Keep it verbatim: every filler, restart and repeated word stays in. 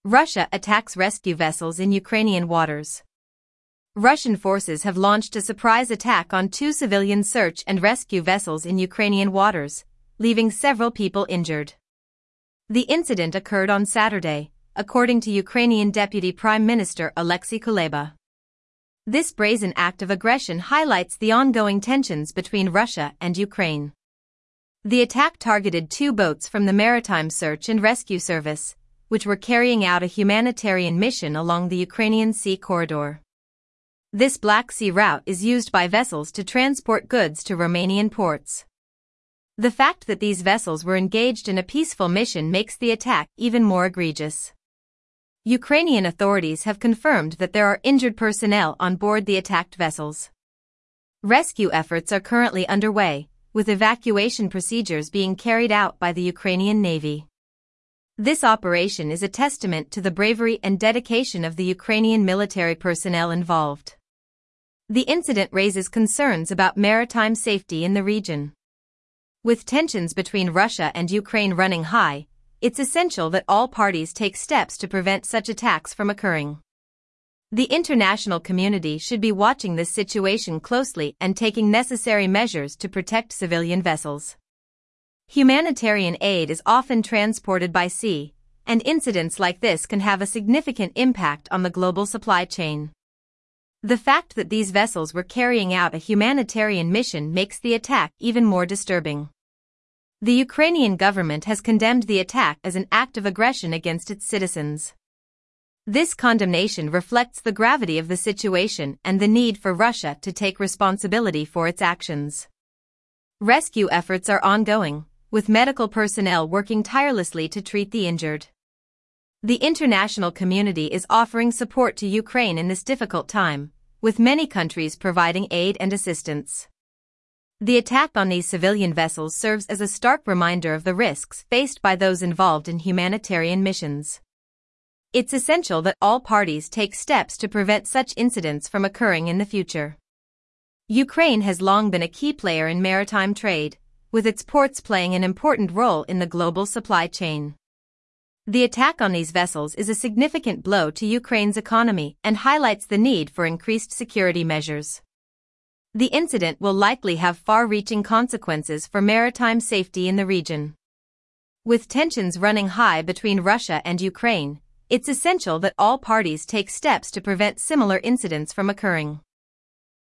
Russia attacks rescue vessels in Ukrainian waters. Russian forces have launched a surprise attack on two civilian search and rescue vessels in Ukrainian waters, leaving several people injured. The incident occurred on Saturday, according to Ukrainian Deputy Prime Minister Alexei Kuleba. This brazen act of aggression highlights the ongoing tensions between Russia and Ukraine. The attack targeted two boats from the Maritime Search and Rescue Service, which were carrying out a humanitarian mission along the Ukrainian Sea Corridor. This Black Sea route is used by vessels to transport goods to Romanian ports. The fact that these vessels were engaged in a peaceful mission makes the attack even more egregious. Ukrainian authorities have confirmed that there are injured personnel on board the attacked vessels. Rescue efforts are currently underway, with evacuation procedures being carried out by the Ukrainian Navy. This operation is a testament to the bravery and dedication of the Ukrainian military personnel involved. The incident raises concerns about maritime safety in the region. With tensions between Russia and Ukraine running high, it's essential that all parties take steps to prevent such attacks from occurring. The international community should be watching this situation closely and taking necessary measures to protect civilian vessels. Humanitarian aid is often transported by sea, and incidents like this can have a significant impact on the global supply chain. The fact that these vessels were carrying out a humanitarian mission makes the attack even more disturbing. The Ukrainian government has condemned the attack as an act of aggression against its citizens. This condemnation reflects the gravity of the situation and the need for Russia to take responsibility for its actions. Rescue efforts are ongoing, with medical personnel working tirelessly to treat the injured. The international community is offering support to Ukraine in this difficult time, with many countries providing aid and assistance. The attack on these civilian vessels serves as a stark reminder of the risks faced by those involved in humanitarian missions. It's essential that all parties take steps to prevent such incidents from occurring in the future. Ukraine has long been a key player in maritime trade, with its ports playing an important role in the global supply chain. The attack on these vessels is a significant blow to Ukraine's economy and highlights the need for increased security measures. The incident will likely have far-reaching consequences for maritime safety in the region. With tensions running high between Russia and Ukraine, it's essential that all parties take steps to prevent similar incidents from occurring.